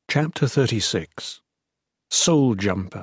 Chapter 36 Soul Jumper.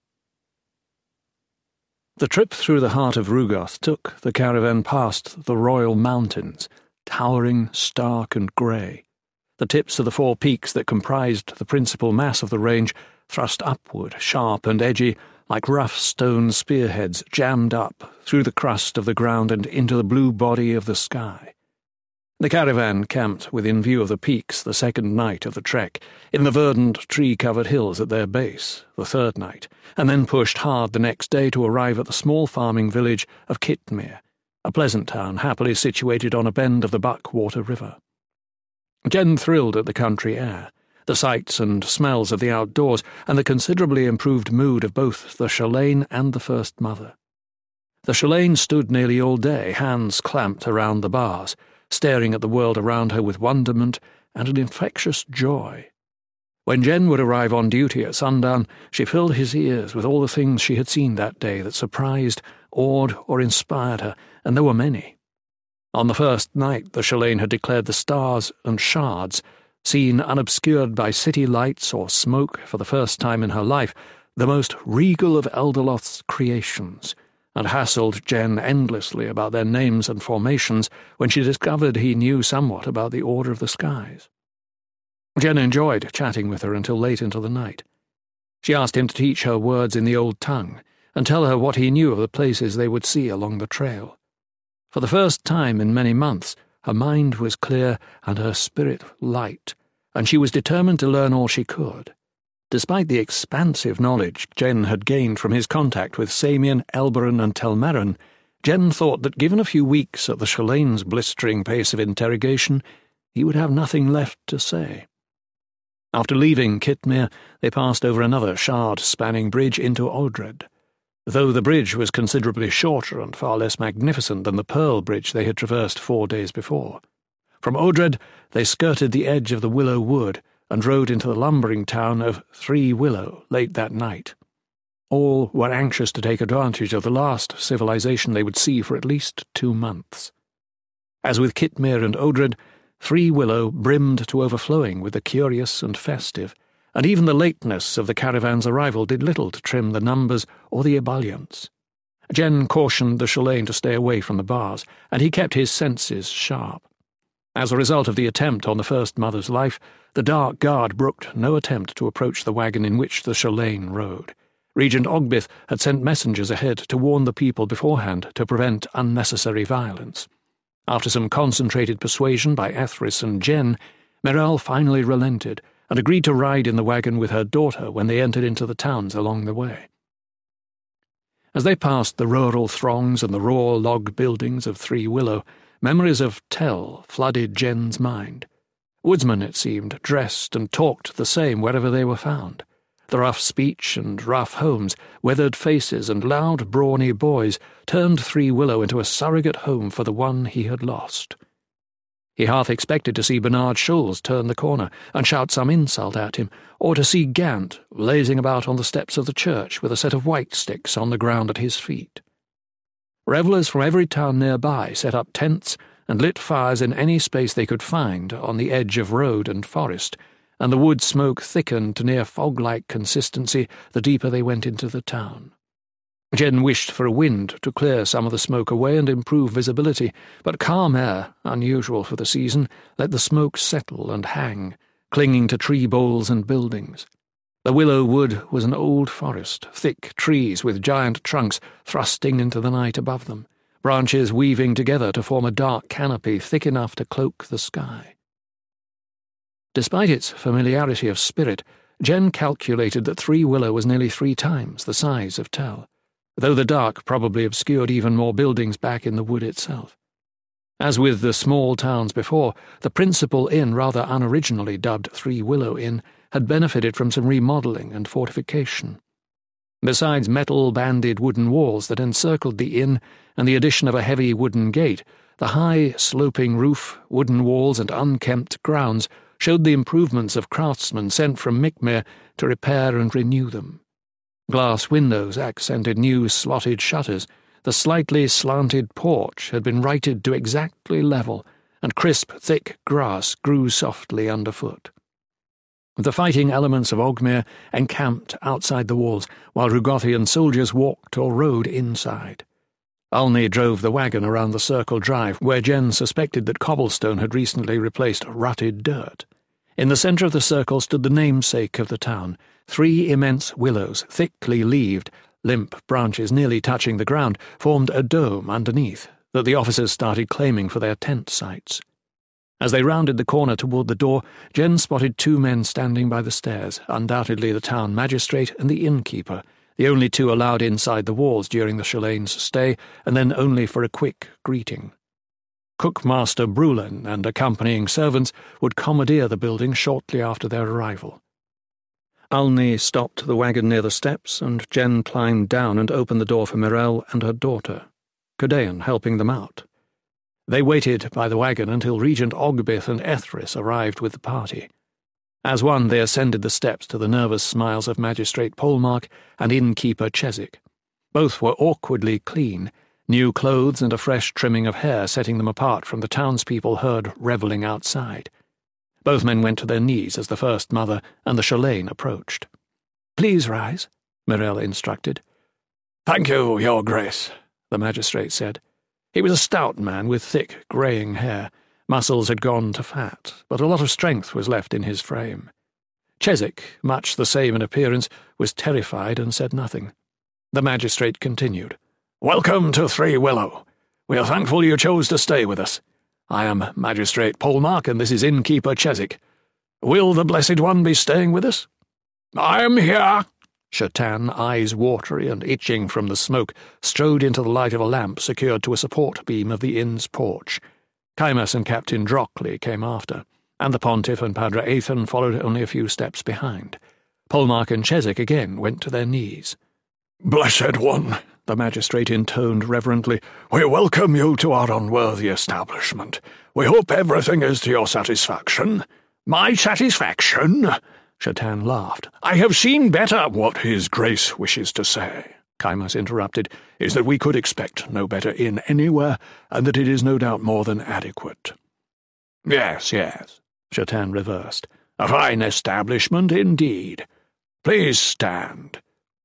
The trip through the heart of Rhugoth took the caravan past the Royal Mountains, towering, stark and grey. The tips of the 4 peaks that comprised the principal mass of the range thrust upward, sharp and edgy, like rough stone spearheads jammed up through the crust of the ground and into the blue body of the sky. The caravan camped within view of the peaks the second night of the trek, in the verdant, tree-covered hills at their base, the third night, and then pushed hard the next day to arrive at the small farming village of Kitmere, a pleasant town happily situated on a bend of the Buckwater River. Jen thrilled at the country air, the sights and smells of the outdoors, and the considerably improved mood of both the Shalane and the First Mother. The Shalane stood nearly all day, hands clamped around the bars, staring at the world around her with wonderment and an infectious joy. When Jen would arrive on duty at sundown, she filled his ears with all the things she had seen that day that surprised, awed, or inspired her, and there were many. On the first night, the Shalane had declared the stars and shards, seen unobscured by city lights or smoke for the first time in her life, the most regal of Elderloth's creations, and hassled Jen endlessly about their names and formations when she discovered he knew somewhat about the order of the skies. Jen enjoyed chatting with her until late into the night. She asked him to teach her words in the old tongue and tell her what he knew of the places they would see along the trail. For the first time in many months, her mind was clear and her spirit light, and she was determined to learn all she could. Despite the expansive knowledge Jen had gained from his contact with Samian, Elberon and Telmarin, Jen thought that given a few weeks at the Shalane's blistering pace of interrogation, he would have nothing left to say. After leaving Kitmere, they passed over another shard-spanning bridge into Odred. Though the bridge was considerably shorter and far less magnificent than the Pearl Bridge they had traversed 4 days before. From Odred, they skirted the edge of the Willow Wood and rode into the lumbering town of Three Willow late that night. All were anxious to take advantage of the last civilization they would see for at least 2 months. As with Kitmere and Odred, Three Willow brimmed to overflowing with the curious and festive, and even the lateness of the caravan's arrival did little to trim the numbers or the ebullience. Jen cautioned the Shalane to stay away from the bars, and he kept his senses sharp. As a result of the attempt on the First Mother's life, the Dark Guard brooked no attempt to approach the wagon in which the Shalane rode. Regent Ogbith had sent messengers ahead to warn the people beforehand to prevent unnecessary violence. After some concentrated persuasion by Ethris and Jen, Merelle finally relented and agreed to ride in the wagon with her daughter when they entered into the towns along the way. As they passed the rural throngs and the raw log buildings of Three Willow, memories of Tell flooded Jen's mind. Woodsmen, it seemed, dressed and talked the same wherever they were found. The rough speech and rough homes, weathered faces and loud, brawny boys turned Three Willow into a surrogate home for the one he had lost. He half expected to see Bernard Scholes turn the corner and shout some insult at him, or to see Gant lazing about on the steps of the church with a set of white sticks on the ground at his feet. Revellers from every town nearby set up tents and lit fires in any space they could find on the edge of road and forest, and the wood smoke thickened to near fog-like consistency the deeper they went into the town. Jen wished for a wind to clear some of the smoke away and improve visibility, but calm air, unusual for the season, let the smoke settle and hang, clinging to tree boles and buildings. The Willow Wood was an old forest, thick trees with giant trunks thrusting into the night above them, branches weaving together to form a dark canopy thick enough to cloak the sky. Despite its familiarity of spirit, Jen calculated that Three Willow was nearly 3 times the size of Tell, though the dark probably obscured even more buildings back in the wood itself. As with the small towns before, the principal inn, rather unoriginally dubbed Three Willow Inn, had benefited from some remodelling and fortification. Besides metal-banded wooden walls that encircled the inn and the addition of a heavy wooden gate, the high, sloping roof, wooden walls and unkempt grounds showed the improvements of craftsmen sent from Mickmere to repair and renew them. Glass windows accented new slotted shutters, the slightly slanted porch had been righted to exactly level, and crisp, thick grass grew softly underfoot. The fighting elements of Ogmere encamped outside the walls, while Rugothian soldiers walked or rode inside. Alni drove the wagon around the circle drive, where Jen suspected that cobblestone had recently replaced rutted dirt. In the centre of the circle stood the namesake of the town, 3 immense willows, thickly leaved, limp branches nearly touching the ground, formed a dome underneath that the officers started claiming for their tent sites. As they rounded the corner toward the door, Jen spotted 2 men standing by the stairs, undoubtedly the town magistrate and the innkeeper, the only 2 allowed inside the walls during the Chalane's stay, and then only for a quick greeting. Cookmaster Brulin and accompanying servants would commandeer the building shortly after their arrival. Alni stopped the wagon near the steps, and Jen climbed down and opened the door for Mirelle and her daughter, Codeon helping them out. They waited by the wagon until Regent Ogbith and Ethris arrived with the party. As one, they ascended the steps to the nervous smiles of Magistrate Polmark and innkeeper Cheswick. Both were awkwardly clean, new clothes and a fresh trimming of hair setting them apart from the townspeople heard revelling outside. Both men went to their knees as the First Mother and the Chalane approached. "Please rise," Mirelle instructed. "Thank you, Your Grace," the magistrate said. He was a stout man with thick, greying hair. Muscles had gone to fat, but a lot of strength was left in his frame. Cheswick, much the same in appearance, was terrified and said nothing. The magistrate continued. "Welcome to Three Willow. We are thankful you chose to stay with us. I am Magistrate Polmark, and this is Innkeeper Cheswick. Will the Blessed One be staying with us?" "I am here." Shatan, eyes watery and itching from the smoke, strode into the light of a lamp secured to a support beam of the inn's porch. Chimus and Captain Drockley came after, and the Pontiff and Padre Athan followed only a few steps behind. Polmark and Cheswick again went to their knees. "Blessed One," the magistrate intoned reverently, "we welcome you to our unworthy establishment. We hope everything is to your satisfaction." "My satisfaction?" Shatan laughed. "I have seen better." "What His Grace wishes to say," Chimus interrupted, "is that we could expect no better inn anywhere, and that it is no doubt more than adequate." Yes, Shatan reversed. "A fine establishment indeed. Please stand."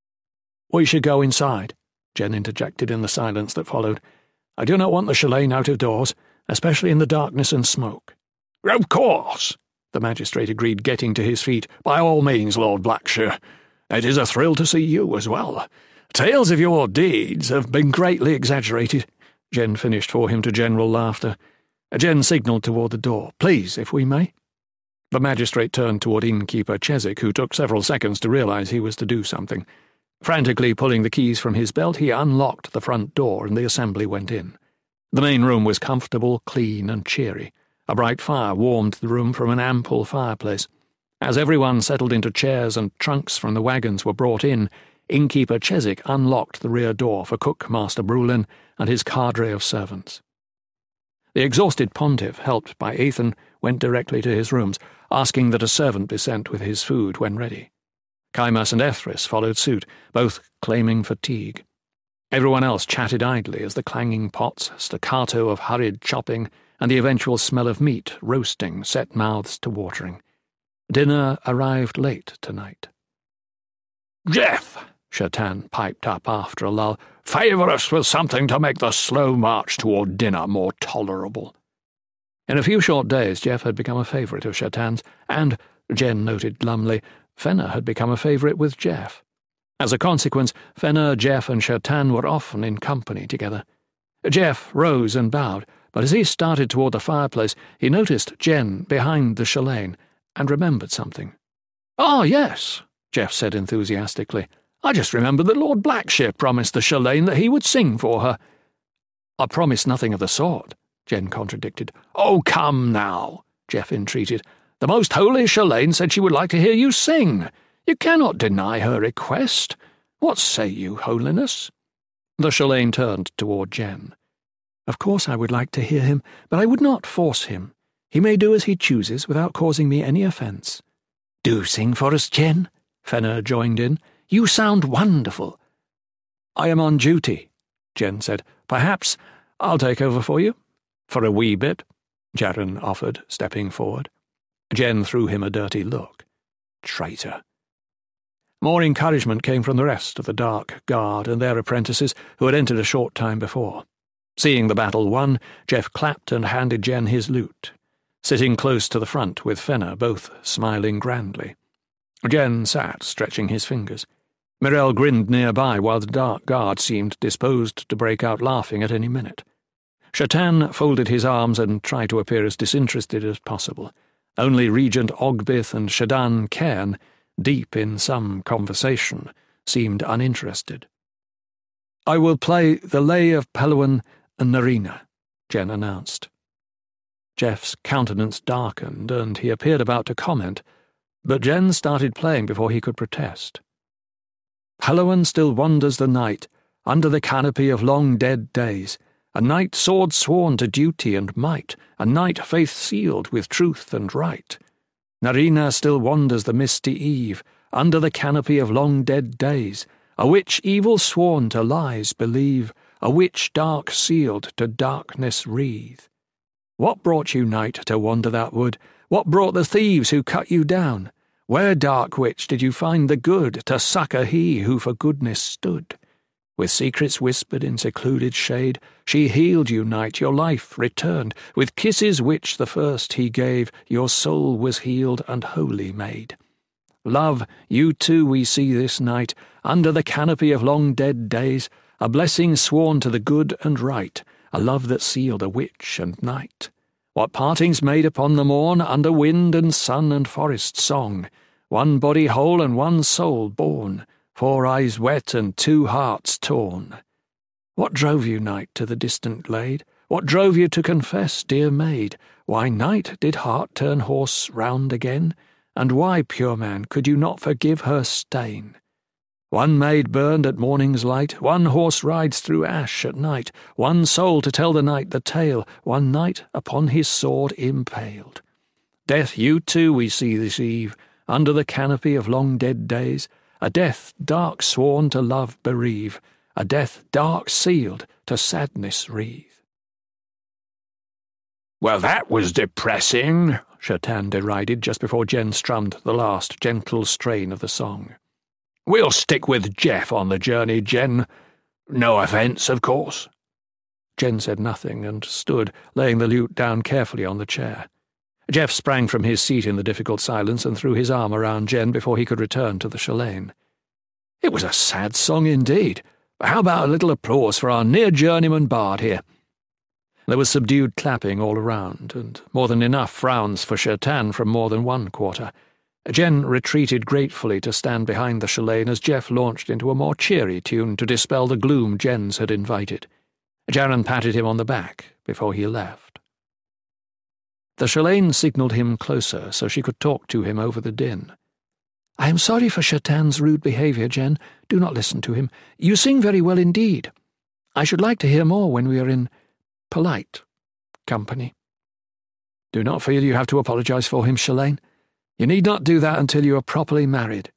"We should go inside," Jen interjected in the silence that followed. "I do not want the Chalane out of doors, especially in the darkness and smoke." "Of course," the magistrate agreed, getting to his feet. "By all means, Lord Blackshear. It is a thrill to see you as well. Tales of your deeds have been greatly exaggerated." Jen finished for him to general laughter. Jen signalled toward the door. "Please, if we may." The magistrate turned toward Innkeeper Cheswick, who took several seconds to realize he was to do something. Frantically pulling the keys from his belt, he unlocked the front door, and the assembly went in. The main room was comfortable, clean, and cheery. A bright fire warmed the room from an ample fireplace. As everyone settled into chairs and trunks from the wagons were brought in, Innkeeper Cheswick unlocked the rear door for Cookmaster Brulin and his cadre of servants. The exhausted Pontiff, helped by Athan, went directly to his rooms, asking that a servant be sent with his food when ready. Chimus and Ethris followed suit, both claiming fatigue. Everyone else chatted idly as the clanging pots, staccato of hurried chopping, and the eventual smell of meat roasting set mouths to watering. Dinner arrived late tonight. "Jeff," Shatan piped up after a lull, "favour us with something to make the slow march toward dinner more tolerable." In a few short days, Jeff had become a favourite of Shatan's, and, Jen noted glumly, Fenner had become a favourite with Jeff. As a consequence, Fenner, Jeff, and Shatan were often in company together. Jeff rose and bowed, but as he started toward the fireplace, he noticed Jen behind the Chalane and remembered something. "Ah, yes," Jeff said enthusiastically. "I just remembered that Lord Blackshear promised the Chalane that he would sing for her." "I promised nothing of the sort," Jen contradicted. "Oh, come now," Jeff entreated. "The Most Holy Chalane said she would like to hear you sing. You cannot deny her request. What say you, Holiness?" The Chalane turned toward Jen. "Of course I would like to hear him, but I would not force him. He may do as he chooses without causing me any offence." "Do sing for us, Jen," Fenner joined in. "You sound wonderful." "I am on duty," Jen said. "Perhaps I'll take over for you." "For a wee bit," Jaron offered, stepping forward. Jen threw him a dirty look. Traitor. More encouragement came from the rest of the Dark Guard and their apprentices who had entered a short time before. Seeing the battle won, Jeff clapped and handed Jen his lute, sitting close to the front with Fenner, both smiling grandly. Jen sat, stretching his fingers. Mirel grinned nearby, while the Dark Guard seemed disposed to break out laughing at any minute. Shatan folded his arms and tried to appear as disinterested as possible. Only Regent Ogbith and Shadan Cairn, deep in some conversation, seemed uninterested. "I will play the Lay of Peluan and Narina," Jen announced. Jeff's countenance darkened, and he appeared about to comment, but Jen started playing before he could protest. "Peluan still wanders the night, under the canopy of long-dead days, a night sword sworn to duty and might, a night faith sealed with truth and right. Narina still wanders the misty eve, under the canopy of long-dead days, a witch evil sworn to lies believe, a witch dark sealed to darkness wreathe. What brought you, night, to wander that wood? What brought the thieves who cut you down? Where, dark witch, did you find the good, to succour he who for goodness stood? With secrets whispered in secluded shade, she healed you, night, your life returned. With kisses which the first he gave, your soul was healed and holy made. Love, you too we see this night, under the canopy of long-dead days, a blessing sworn to the good and right, a love that sealed a witch and night. What partings made upon the morn, under wind and sun and forest song, one body whole and one soul born, 4 eyes wet and 2 hearts torn. What drove you, night, to the distant glade? What drove you to confess, dear maid? Why, night, did heart turn horse round again? And why, pure man, could you not forgive her stain? One maid burned at morning's light, one horse rides through ash at night, one soul to tell the night the tale, one knight upon his sword impaled. Death, you too we see this eve, under the canopy of long-dead days, a death dark sworn to love bereave, a death dark sealed to sadness wreathe." "Well, that was depressing," Shatan derided just before Jen strummed the last gentle strain of the song. "We'll stick with Jeff on the journey, Jen. No offence, of course." Jen said nothing and stood, laying the lute down carefully on the chair. Jeff sprang from his seat in the difficult silence and threw his arm around Jen before he could return to the Shalane. "It was a sad song indeed, but how about a little applause for our near-journeyman bard here?" There was subdued clapping all around, and more than enough frowns for Shatan from more than one quarter. Jen retreated gratefully to stand behind the Shalane as Jeff launched into a more cheery tune to dispel the gloom Jens had invited. Jaren patted him on the back before he left. The Shalane signalled him closer so she could talk to him over the din. "I am sorry for Shatan's rude behaviour, Jen. Do not listen to him. You sing very well indeed. I should like to hear more when we are in polite company." "Do not feel you have to apologise for him, Shalane. You need not do that until you are properly married."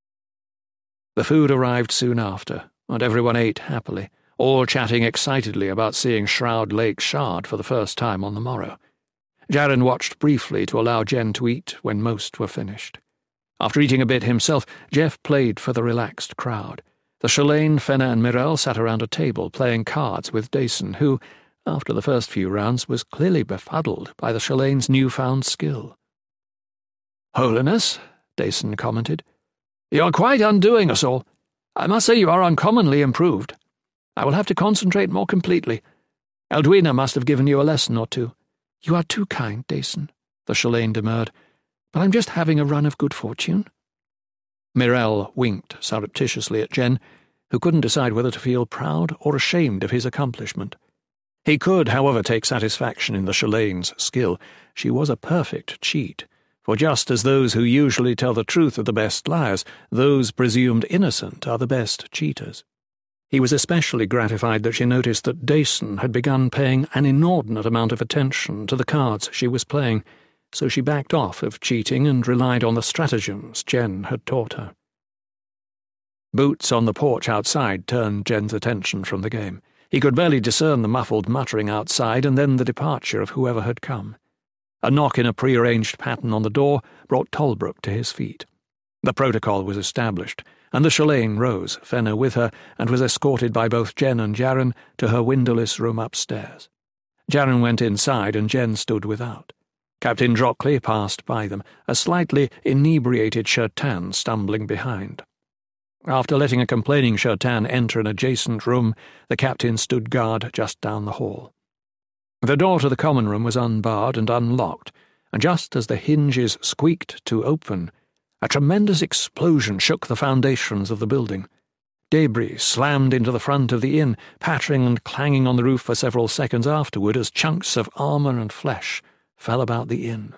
The food arrived soon after, and everyone ate happily, all chatting excitedly about seeing Shroud Lake Shard for the first time on the morrow. Jaren watched briefly to allow Jen to eat when most were finished. After eating a bit himself, Jeff played for the relaxed crowd. The Shalane, Fenner, and Mirel sat around a table playing cards with Dason, who, after the first few rounds, was clearly befuddled by the Shalane's newfound skill. "Holiness," Dason commented, "you are quite undoing us all. I must say you are uncommonly improved. I will have to concentrate more completely. Eldwina must have given you a lesson or two." "You are too kind, Dason," the Shalane demurred, "but I'm just having a run of good fortune." Mirel winked surreptitiously at Jen, who couldn't decide whether to feel proud or ashamed of his accomplishment. He could, however, take satisfaction in the Shalane's skill. She was a perfect cheat, for just as those who usually tell the truth are the best liars, those presumed innocent are the best cheaters. He was especially gratified that she noticed that Dason had begun paying an inordinate amount of attention to the cards she was playing, so she backed off of cheating and relied on the stratagems Jen had taught her. Boots on the porch outside turned Jen's attention from the game. He could barely discern the muffled muttering outside and then the departure of whoever had come. A knock in a prearranged pattern on the door brought Tolbrook to his feet. The protocol was established, and the Shalane rose, Fenner with her, and was escorted by both Jen and Jaren to her windowless room upstairs. Jaren went inside, and Jen stood without. Captain Drockley passed by them, a slightly inebriated Shertan stumbling behind. After letting a complaining Shertan enter an adjacent room, the captain stood guard just down the hall. The door to the common room was unbarred and unlocked, and just as the hinges squeaked to open, a tremendous explosion shook the foundations of the building. Debris slammed into the front of the inn, pattering and clanging on the roof for several seconds afterward as chunks of armour and flesh fell about the inn.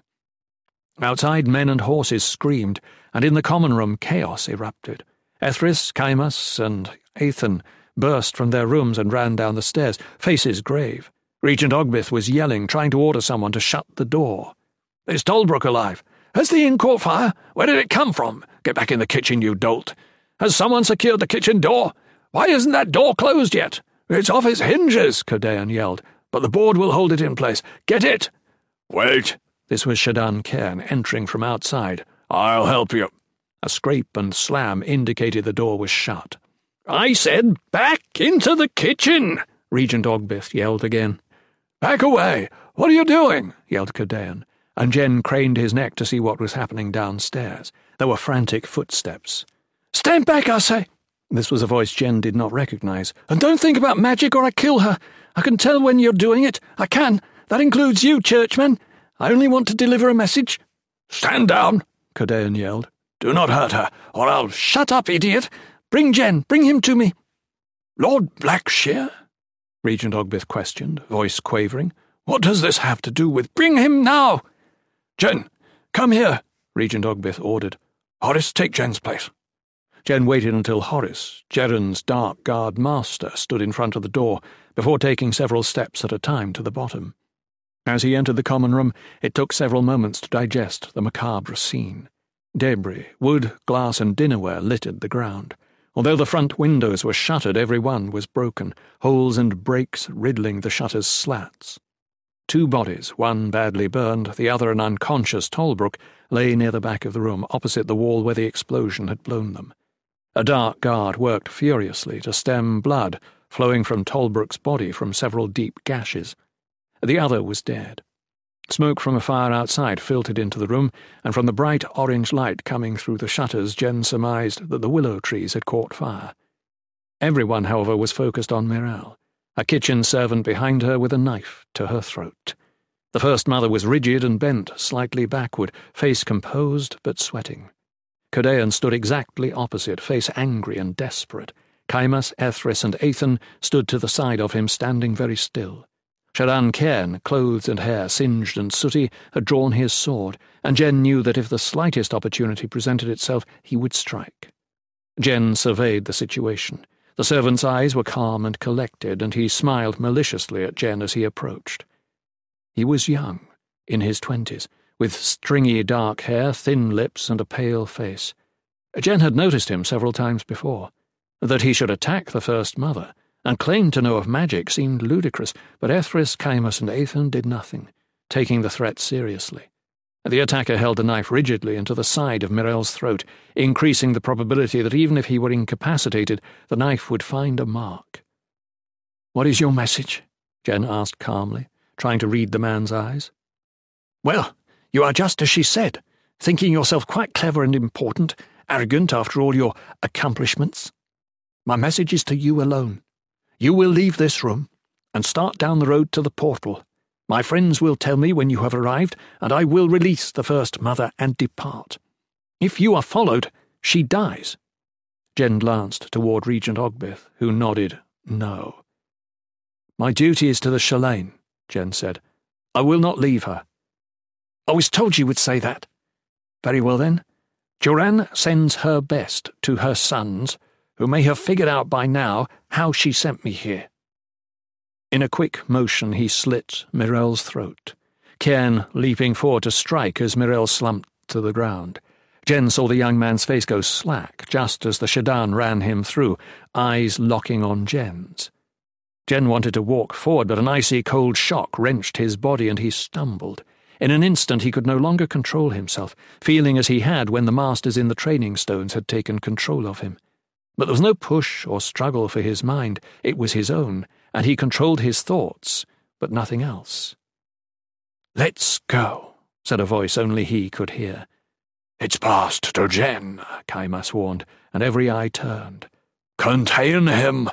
Outside, men and horses screamed, and in the common room chaos erupted. Ethris, Kaimas, and Aethan burst from their rooms and ran down the stairs, faces grave. Regent Ogbith was yelling, trying to order someone to shut the door. "Is Tolbrook alive? Has the inn caught fire? Where did it come from? Get back in the kitchen, you dolt. Has someone secured the kitchen door? Why isn't that door closed yet? It's off its hinges," Codaean yelled, "but the board will hold it in place. Get it!" "Wait!" This was Shadan Cairn entering from outside. "I'll help you." A scrape and slam indicated the door was shut. "I said back into the kitchen!" Regent Ogbith yelled again. "Back away! What are you doing?" yelled Codaean, and Jen craned his neck to see what was happening downstairs. There were frantic footsteps. "Stand back, I say!" This was a voice Jen did not recognize. "And don't think about magic or I kill her. I can tell when you're doing it. I can. That includes you, churchman. I only want to deliver a message." "Stand down!" Codaean yelled. "Do not hurt her, or I'll—" "Shut up, idiot! Bring Jen! Bring him to me!" "Lord Blackshear?" Regent Ogbith questioned, voice quavering. "What does this have to do with—" "Bring him now!" "Jen, come here," Regent Ogbith ordered. "Horace, take Jen's place." Jen waited until Horace, Jaren's dark guard master, stood in front of the door, before taking several steps at a time to the bottom. As he entered the common room, it took several moments to digest the macabre scene. Debris, wood, glass, and dinnerware littered the ground. Although the front windows were shuttered, every one was broken, holes and breaks riddling the shutter's slats. 2 bodies, one badly burned, the other an unconscious Tolbrook, lay near the back of the room, opposite the wall where the explosion had blown them. A dark guard worked furiously to stem blood flowing from Tolbrook's body from several deep gashes. The other was dead. Smoke from a fire outside filtered into the room, and from the bright orange light coming through the shutters, Jen surmised that the willow trees had caught fire. Everyone, however, was focused on Mirelle, a kitchen servant behind her with a knife to her throat. The First Mother was rigid and bent slightly backward, face composed but sweating. Codaean stood exactly opposite, face angry and desperate. Kaimas, Ethris, and Aethan stood to the side of him, standing very still. Shadan Cairn, clothes and hair singed and sooty, had drawn his sword, and Jen knew that if the slightest opportunity presented itself, he would strike. Jen surveyed the situation. The servant's eyes were calm and collected, and he smiled maliciously at Jen as he approached. He was young, in his 20s, with stringy dark hair, thin lips, and a pale face. Jen had noticed him several times before. That he should attack the First Mother and claim to know of magic seemed ludicrous, but Ethris, Kaimas, and Aethan did nothing, taking the threat seriously. The attacker held the knife rigidly into the side of Mirelle's throat, increasing the probability that even if he were incapacitated, the knife would find a mark. "What is your message?" Jen asked calmly, trying to read the man's eyes. "Well, you are just as she said, thinking yourself quite clever and important, arrogant after all your accomplishments. My message is to you alone. You will leave this room and start down the road to the portal. My friends will tell me when you have arrived, and I will release the First Mother and depart. If you are followed, she dies." Jen glanced toward Regent Ogbith, who nodded no. "My duty is to the Shalane," Jen said. "I will not leave her." "I was told you would say that." "Very well then. Joran sends her best to her sons, who may have figured out by now how she sent me here." In a quick motion he slit Mirelle's throat, Cairn leaping forward to strike as Mirelle slumped to the ground. Jen saw the young man's face go slack just as the Shadan ran him through, eyes locking on Jen's. Jen wanted to walk forward, but an icy cold shock wrenched his body and he stumbled. In an instant he could no longer control himself, feeling as he had when the masters in the training stones had taken control of him. But there was no push or struggle for his mind. It was his own, and he controlled his thoughts, but nothing else. "Let's go," said a voice only he could hear. "It's passed to Jen," Kaimas warned, and every eye turned. "Contain him!"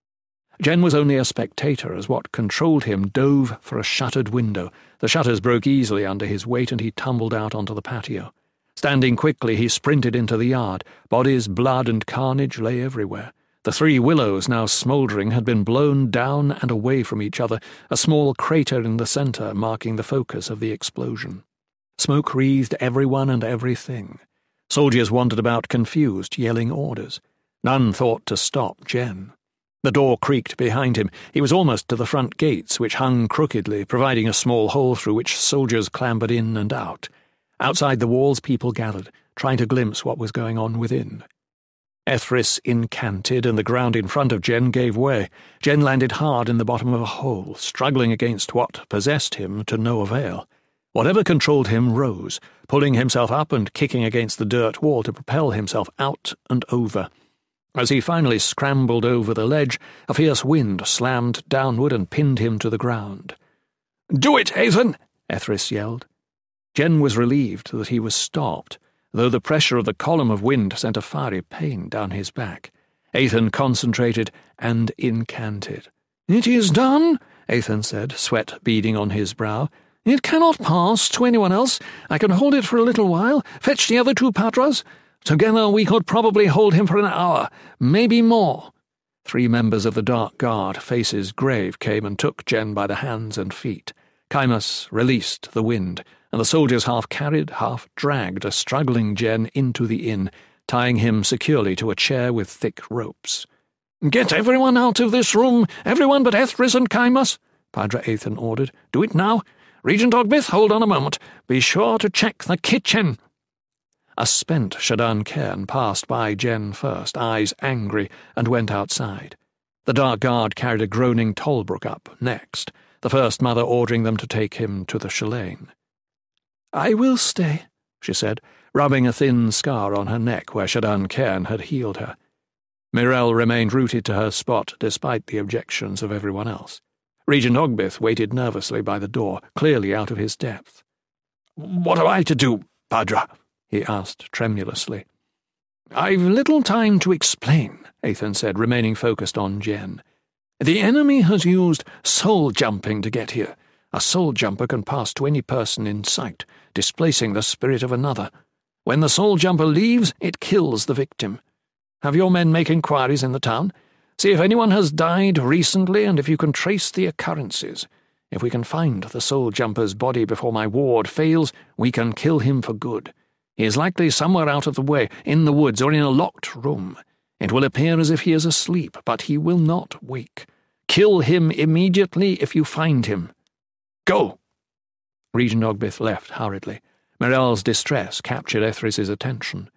Jen was only a spectator as what controlled him dove for a shuttered window. The shutters broke easily under his weight and he tumbled out onto the patio. Standing quickly, he sprinted into the yard. Bodies, blood, and carnage lay everywhere. The 3 willows, now smouldering, had been blown down and away from each other, a small crater in the centre marking the focus of the explosion. Smoke wreathed everyone and everything. Soldiers wandered about confused, yelling orders. None thought to stop Jen. The door creaked behind him. He was almost to the front gates, which hung crookedly, providing a small hole through which soldiers clambered in and out. Outside the walls people gathered, trying to glimpse what was going on within. Ethris incanted, and the ground in front of Jen gave way. Jen landed hard in the bottom of a hole, struggling against what possessed him to no avail. Whatever controlled him rose, pulling himself up and kicking against the dirt wall to propel himself out and over. As he finally scrambled over the ledge, a fierce wind slammed downward and pinned him to the ground. "Do it, Ethan!" Ethris yelled. Jen was relieved that he was stopped, though the pressure of the column of wind sent a fiery pain down his back. Ethan concentrated and incanted. "It is done," Ethan said, sweat beading on his brow. "It cannot pass to anyone else. I can hold it for a little while. Fetch the other 2 Padras. Together we could probably hold him for an hour, maybe more." 3 members of the Dark Guard, faces grave, came and took Jen by the hands and feet. Kaimas released the wind, and the soldiers half carried, half dragged a struggling Jen into the inn, tying him securely to a chair with thick ropes. "Get everyone out of this room, everyone but Ethris and Kaimas," Padra Ethan ordered. "Do it now. Regent Ogbith, hold on a moment. Be sure to check the kitchen." A spent Shadan Cairn passed by Jen first, eyes angry, and went outside. The Dark Guard carried a groaning Tolbrook up next, the First Mother ordering them to take him to the Shalane. "I will stay," she said, rubbing a thin scar on her neck where Shadan Cairn had healed her. Mirel remained rooted to her spot despite the objections of everyone else. Regent Ogbith waited nervously by the door, clearly out of his depth. "What am I to do, Padra?" he asked tremulously. "I've little time to explain," Ethan said, remaining focused on Jen. "The enemy has used soul-jumping to get here. A soul-jumper can pass to any person in sight, displacing the spirit of another. When the soul-jumper leaves, it kills the victim. Have your men make inquiries in the town. See if anyone has died recently and if you can trace the occurrences. If we can find the soul-jumper's body before my ward fails, we can kill him for good. He is likely somewhere out of the way, in the woods or in a locked room. It will appear as if he is asleep, but he will not wake. Kill him immediately if you find him. Go!" Regent Ogbith left hurriedly. Mirel's distress captured Ethris's attention.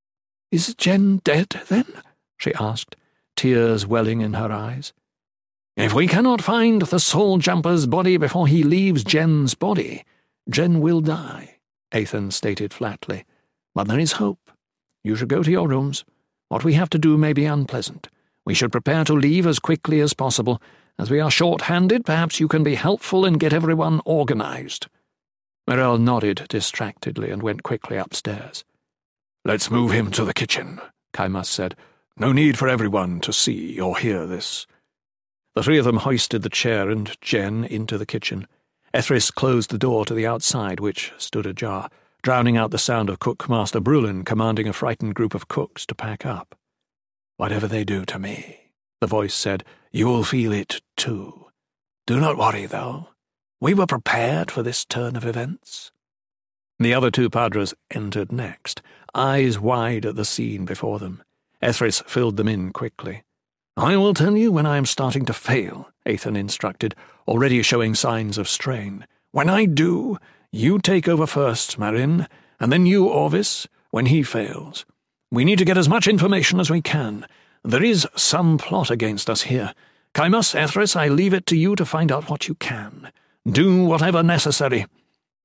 "Is Jen dead, then?" she asked, tears welling in her eyes. "If we cannot find the soul-jumper's body before he leaves Jen's body, Jen will die," Ethan stated flatly. "But there is hope. You should go to your rooms. What we have to do may be unpleasant. We should prepare to leave as quickly as possible. As we are short-handed, perhaps you can be helpful and get everyone organized." Mirel nodded distractedly and went quickly upstairs. "Let's move him to the kitchen," Kaimas said. "No need for everyone to see or hear this." The 3 of them hoisted the chair and Jen into the kitchen. Ethris closed the door to the outside, which stood ajar, drowning out the sound of Cookmaster Brulin commanding a frightened group of cooks to pack up. "Whatever they do to me," the voice said, "you will feel it too. Do not worry, though. We were prepared for this turn of events." The other 2 Padras entered next, eyes wide at the scene before them. Ethris filled them in quickly. "I will tell you when I am starting to fail," Ethan instructed, already showing signs of strain. "When I do, you take over first, Marin, and then you, Orvis, when he fails. We need to get as much information as we can. There is some plot against us here. Kaimas, Ethris, I leave it to you to find out what you can. Do whatever necessary.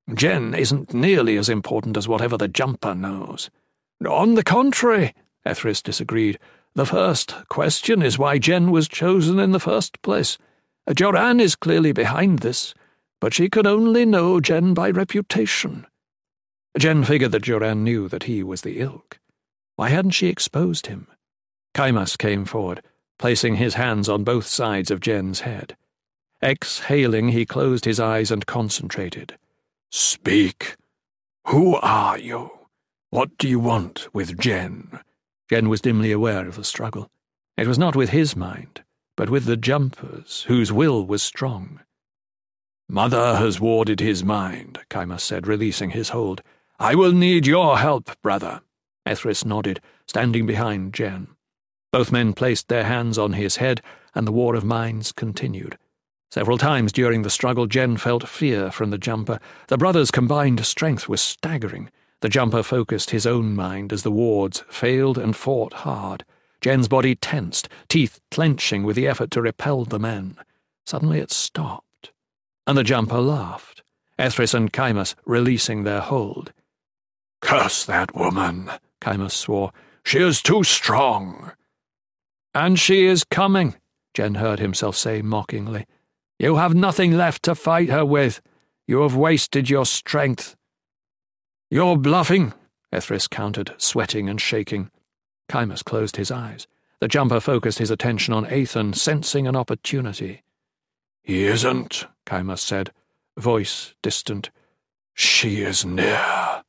Jen isn't nearly as important as whatever the jumper knows." "On the contrary," Ethris disagreed. "The first question is why Jen was chosen in the first place. Joran is clearly behind this, but she could only know Jen by reputation." Jen figured that Joran knew that he was the ilk. Why hadn't she exposed him? Kaimas came forward, placing his hands on both sides of Jen's head. Exhaling, he closed his eyes and concentrated. "Speak. Who are you? What do you want with Jen?" Jen was dimly aware of the struggle. It was not with his mind, but with the jumper's, whose will was strong. "Mother has warded his mind," Kaimas said, releasing his hold. "I will need your help, brother." Ethris nodded, standing behind Jen. Both men placed their hands on his head, and the war of minds continued. Several times during the struggle, Jen felt fear from the jumper. The brothers' combined strength was staggering. The jumper focused his own mind as the wards failed and fought hard. Jen's body tensed, teeth clenching with the effort to repel the men. Suddenly it stopped, and the jumper laughed, Ethris and Kaimas releasing their hold. "Curse that woman," Kaimas swore. "She is too strong." "And she is coming," Jen heard himself say mockingly. "You have nothing left to fight her with. You have wasted your strength." "You're bluffing," Ethris countered, sweating and shaking. Kaimas closed his eyes. The jumper focused his attention on Ethan, sensing an opportunity. "He isn't," Kaimas said, voice distant. "She is near."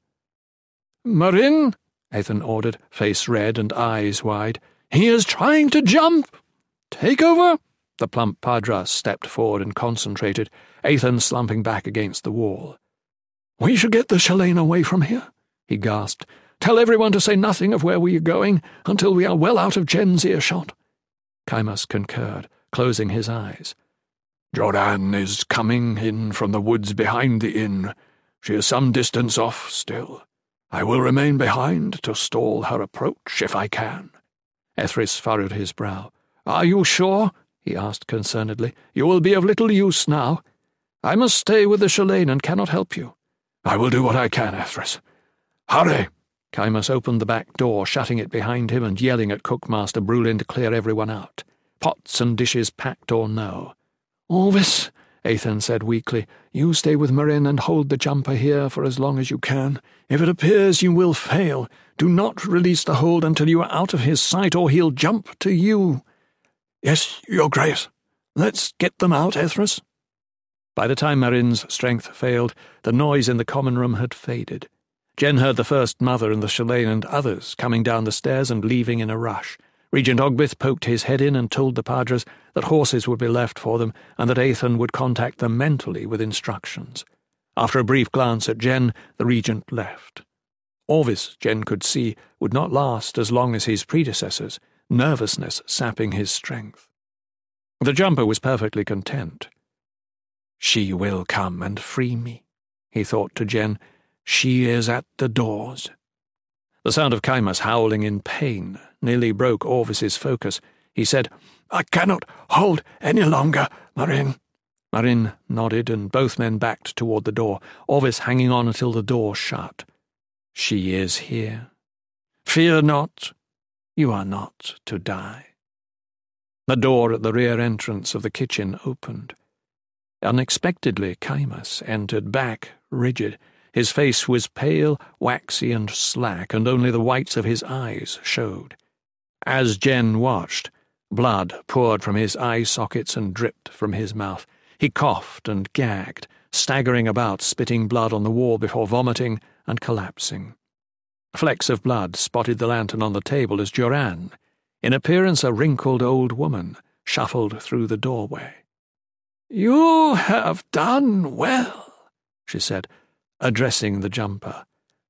"Marin," Ethan ordered, face red and eyes wide. "He is trying to jump. Take over." The plump Padra stepped forward and concentrated, Ethan slumping back against the wall. "We should get the Shalane away from here," he gasped. "Tell everyone to say nothing of where we are going until we are well out of Jen's earshot." Kaimas concurred, closing his eyes. "Joran is coming in from the woods behind the inn. She is some distance off still. I will remain behind to stall her approach if I can." Ethris furrowed his brow. "Are you sure?" he asked concernedly. "You will be of little use now. I must stay with the Shalane and cannot help you." "I will do what I can, Ethris. Hurry!" Kaimas opened the back door, shutting it behind him and yelling at Cookmaster Brulin to clear everyone out. Pots and dishes packed or no. "Orvis," Ethan said weakly, "you stay with Marin and hold the jumper here for as long as you can. If it appears you will fail, do not release the hold until you are out of his sight, or he'll jump to you." "Yes, Your Grace." "Let's get them out, Ethris." By the time Marin's strength failed, the noise in the common room had faded. Jen heard the First Mother and the Shalane and others coming down the stairs and leaving in a rush. Regent Ogbith poked his head in and told the Padres that horses would be left for them and that Ethan would contact them mentally with instructions. After a brief glance at Jen, the Regent left. Orvis, Jen could see, would not last as long as his predecessors, nervousness sapping his strength. The jumper was perfectly content. "She will come and free me," he thought to Jen. "She is at the doors." The sound of Kaimas howling in pain nearly broke Orvis's focus. He said, "I cannot hold any longer, Marin." Marin nodded, and both men backed toward the door, Orvis hanging on until the door shut. "She is here. Fear not. You are not to die." The door at the rear entrance of the kitchen opened. Unexpectedly, Kaimas entered back, rigid. His face was pale, waxy, and slack, and only the whites of his eyes showed. As Jen watched, blood poured from his eye sockets and dripped from his mouth. He coughed and gagged, staggering about, spitting blood on the wall before vomiting and collapsing. Flecks of blood spotted the lantern on the table as Joran, in appearance a wrinkled old woman, shuffled through the doorway. "You have done well," she said, addressing the jumper.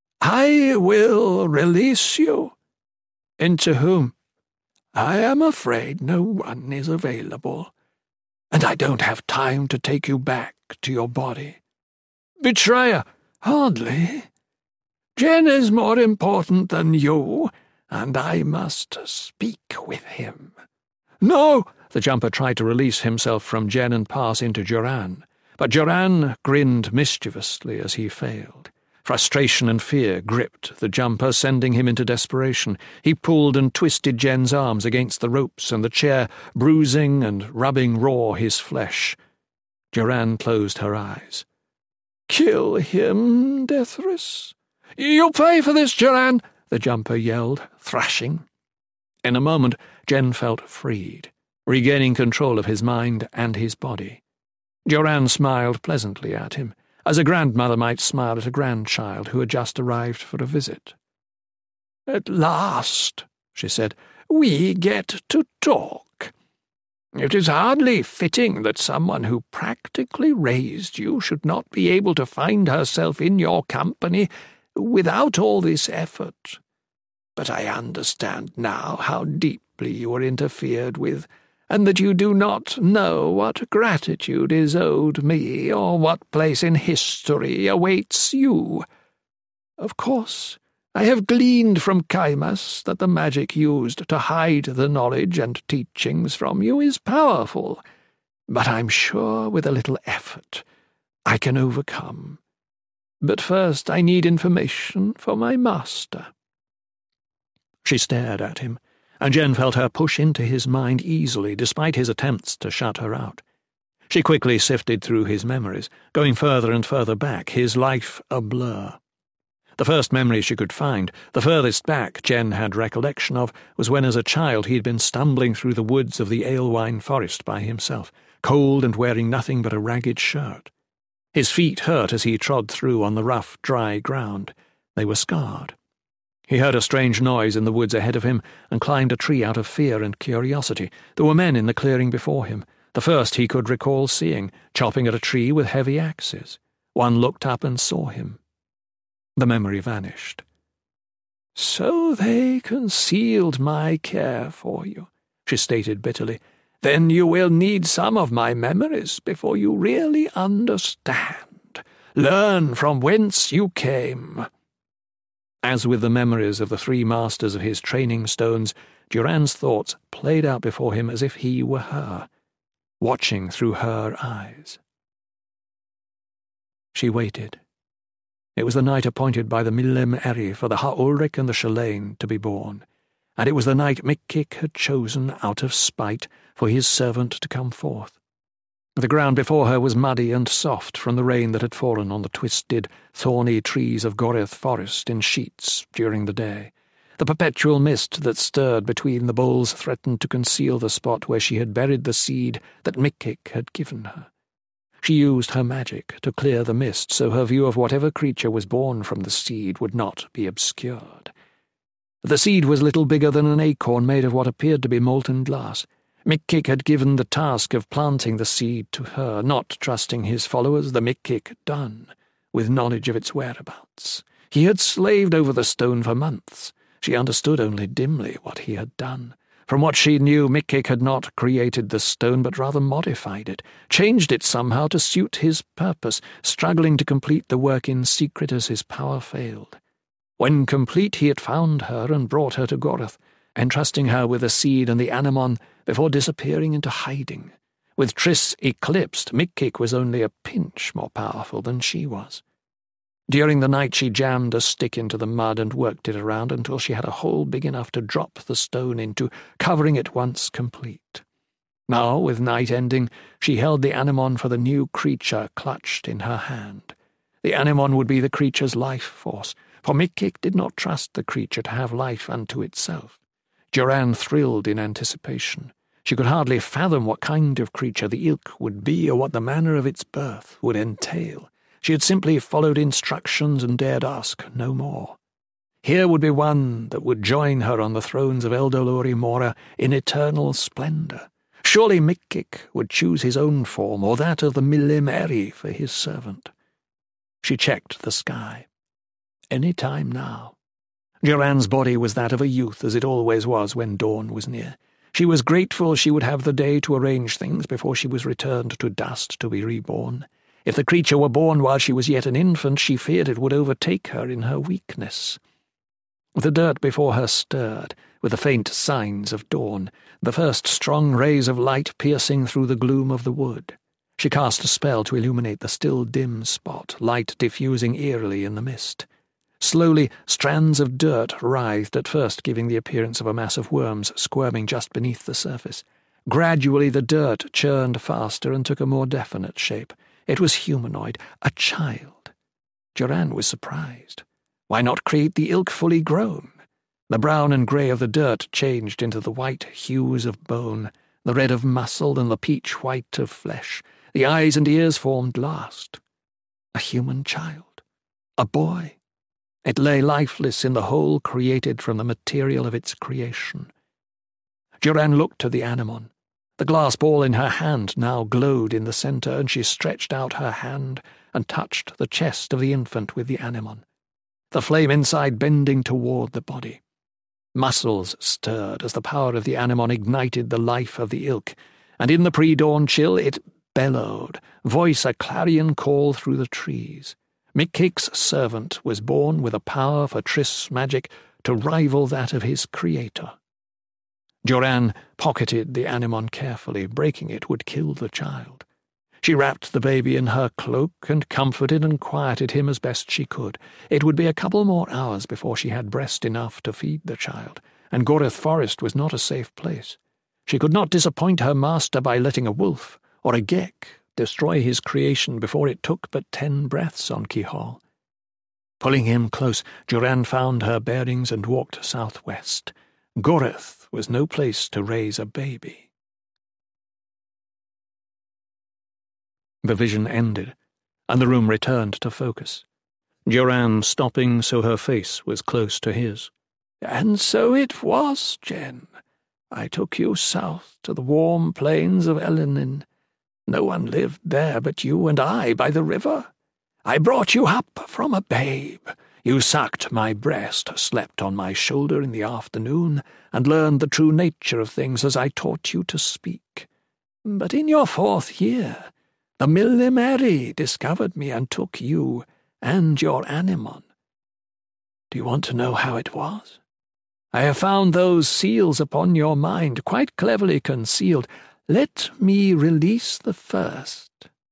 "I will release you." "Into whom?" "I am afraid no one is available, and I don't have time to take you back to your body." "Betrayer!" "Hardly. Jen is more important than you, and I must speak with him." "No!" The jumper tried to release himself from Jen and pass into Joran, But Joran grinned mischievously as he failed. Frustration and fear gripped the jumper, sending him into desperation. He pulled and twisted Jen's arms against the ropes and the chair, bruising and rubbing raw his flesh. Joran closed her eyes. "Kill him, Deathris." "You'll pay for this, Joran," the jumper yelled, thrashing. In a moment, Jen felt freed, regaining control of his mind and his body. Joran smiled pleasantly at him, as a grandmother might smile at a grandchild who had just arrived for a visit. "At last," she said, "we get to talk. It is hardly fitting that someone who practically raised you should not be able to find herself in your company without all this effort. But I understand now how deeply you were interfered with, and that you do not know what gratitude is owed me or what place in history awaits you. Of course, I have gleaned from Kaimas that the magic used to hide the knowledge and teachings from you is powerful, but I'm sure with a little effort I can overcome. But first I need information for my master." She stared at him, and Jen felt her push into his mind easily despite his attempts to shut her out. She quickly sifted through his memories, going further and further back, his life a blur. The first memory she could find, the furthest back Jen had recollection of, was when as a child he had been stumbling through the woods of the Alewine forest by himself, cold and wearing nothing but a ragged shirt. His feet hurt as he trod through on the rough, dry ground. They were scarred. He heard a strange noise in the woods ahead of him and climbed a tree out of fear and curiosity. There were men in the clearing before him, the first he could recall seeing, chopping at a tree with heavy axes. One looked up and saw him. The memory vanished. "So they concealed my care for you," she stated bitterly. "Then you will need some of my memories before you really understand. Learn from whence you came." As with the memories of the three masters of his training stones, Joran's thoughts played out before him as if he were her, watching through her eyes. She waited. It was the night appointed by the Milim Eri for the Ha'ulric and the Shalane to be born, and it was the night Mick-Kick had chosen, out of spite, for his servant to come forth. The ground before her was muddy and soft from the rain that had fallen on the twisted, thorny trees of Goreth forest in sheets during the day. The perpetual mist that stirred between the boles threatened to conceal the spot where she had buried the seed that Mick-Kick had given her. She used her magic to clear the mist so her view of whatever creature was born from the seed would not be obscured. The seed was little bigger than an acorn made of what appeared to be molten glass. Mick-Kick had given the task of planting the seed to her, not trusting his followers, the Mick-Kick done, with knowledge of its whereabouts. He had slaved over the stone for months. She understood only dimly what he had done. From what she knew, Mick-Kick had not created the stone, but rather modified it, changed it somehow to suit his purpose, struggling to complete the work in secret as his power failed. When complete, he had found her and brought her to Goreth, entrusting her with the seed and the anemone before disappearing into hiding. With Triss eclipsed, Mick-Kick was only a pinch more powerful than she was. During the night she jammed a stick into the mud and worked it around until she had a hole big enough to drop the stone into, covering it once complete. Now, with night ending, she held the anemone for the new creature clutched in her hand. The anemone would be the creature's life force, for Mick-Kick did not trust the creature to have life unto itself. Joran thrilled in anticipation. She could hardly fathom what kind of creature the ilk would be or what the manner of its birth would entail. She had simply followed instructions and dared ask no more. Here would be one that would join her on the thrones of Eldoluri Mora in eternal splendor. Surely Mick-Kick would choose his own form or that of the Milim Eri for his servant. She checked the sky. Any time now. Joran's body was that of a youth, as it always was when dawn was near. She was grateful she would have the day to arrange things before she was returned to dust to be reborn. If the creature were born while she was yet an infant, she feared it would overtake her in her weakness. The dirt before her stirred, with the faint signs of dawn, the first strong rays of light piercing through the gloom of the wood. She cast a spell to illuminate the still dim spot, light diffusing eerily in the mist. Slowly, strands of dirt writhed, at first giving the appearance of a mass of worms squirming just beneath the surface. Gradually the dirt churned faster and took a more definite shape. It was humanoid, a child. Joran was surprised. Why not create the ilk fully grown? The brown and grey of the dirt changed into the white hues of bone, the red of muscle and the peach white of flesh. The eyes and ears formed last. A human child. A boy. It lay lifeless in the hole created from the material of its creation. Joran looked to the Anemone. The glass ball in her hand now glowed in the centre, and she stretched out her hand and touched the chest of the infant with the Anemone, the flame inside bending toward the body. Muscles stirred as the power of the Anemone ignited the life of the ilk, and in the pre-dawn chill it bellowed, voice a clarion call through the trees. Mickcake's servant was born with a power for Triss magic to rival that of his creator. Joran pocketed the Anemone carefully. Breaking it would kill the child. She wrapped the baby in her cloak and comforted and quieted him as best she could. It would be a couple more hours before she had breast enough to feed the child, and Goreth Forest was not a safe place. She could not disappoint her master by letting a wolf or a Gek destroy his creation before it took but 10 breaths on Kihal. Pulling him close, Joran found her bearings and walked southwest. Goreth was no place to raise a baby. The vision ended, and the room returned to focus. Joran stopping so her face was close to his. "And so it was, Jen. I took you south to the warm plains of Elenin. No one lived there but you and I by the river. I brought you up from a babe. You sucked my breast, slept on my shoulder in the afternoon, and learned the true nature of things as I taught you to speak. But in your 4th year, the Millimeri discovered me and took you and your Anemone. Do you want to know how it was? I have found those seals upon your mind, quite cleverly concealed. Let me release the first."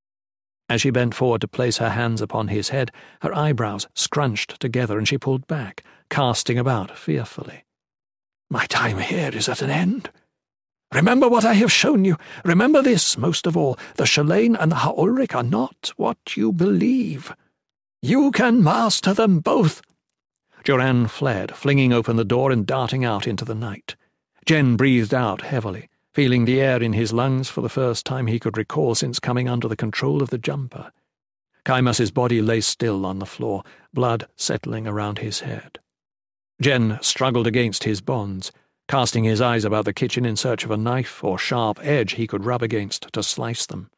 As she bent forward to place her hands upon his head, her eyebrows scrunched together and she pulled back, casting about fearfully. "My time here is at an end. Remember what I have shown you. Remember this, most of all. The Shalane and the Haulric are not what you believe. You can master them both." Joran fled, flinging open the door and darting out into the night. Jen breathed out heavily, feeling the air in his lungs for the first time he could recall since coming under the control of the jumper. Kaimas's body lay still on the floor, blood settling around his head. Jen struggled against his bonds, casting his eyes about the kitchen in search of a knife or sharp edge he could rub against to slice them.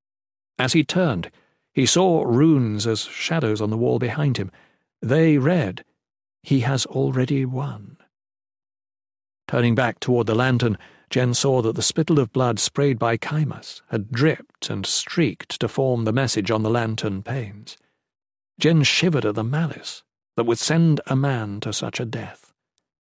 As he turned, he saw runes as shadows on the wall behind him. They read, "He has already won." Turning back toward the lantern, Jen saw that the spittle of blood sprayed by Kaimas had dripped and streaked to form the message on the lantern panes. Jen shivered at the malice that would send a man to such a death.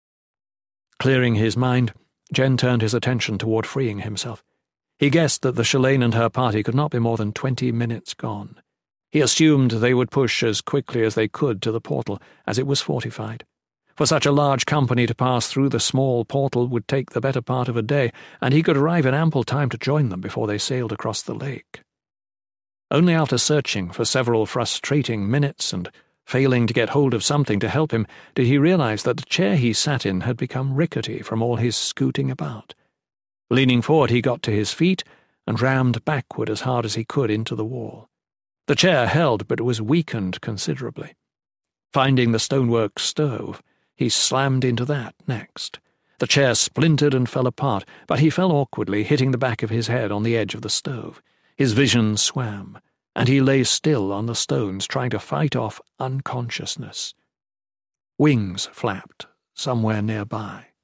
Clearing his mind, Jen turned his attention toward freeing himself. He guessed that the Shalane and her party could not be more than 20 minutes gone. He assumed they would push as quickly as they could to the portal, as it was fortified. For such a large company to pass through the small portal would take the better part of a day, and he could arrive in ample time to join them before they sailed across the lake. Only after searching for several frustrating minutes and failing to get hold of something to help him did he realize that the chair he sat in had become rickety from all his scooting about. Leaning forward, he got to his feet and rammed backward as hard as he could into the wall. The chair held, but was weakened considerably. Finding the stonework stove, he slammed into that next. The chair splintered and fell apart, but he fell awkwardly, hitting the back of his head on the edge of the stove. His vision swam, and he lay still on the stones, trying to fight off unconsciousness. Wings flapped somewhere nearby.